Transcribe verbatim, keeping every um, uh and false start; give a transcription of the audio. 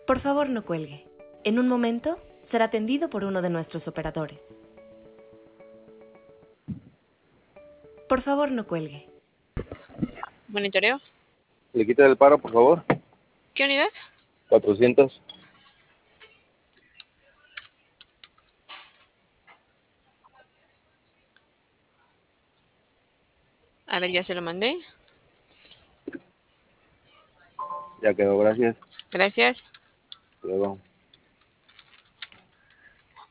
Por favor, no cuelgue. En un momento será atendido por uno de nuestros operadores. Por favor, no cuelgue. Monitoreo. Le quita el paro, por favor. ¿Qué unidad? cuatrocientos. A ver, ya se lo mandé. Ya quedó, gracias. Gracias. Luego.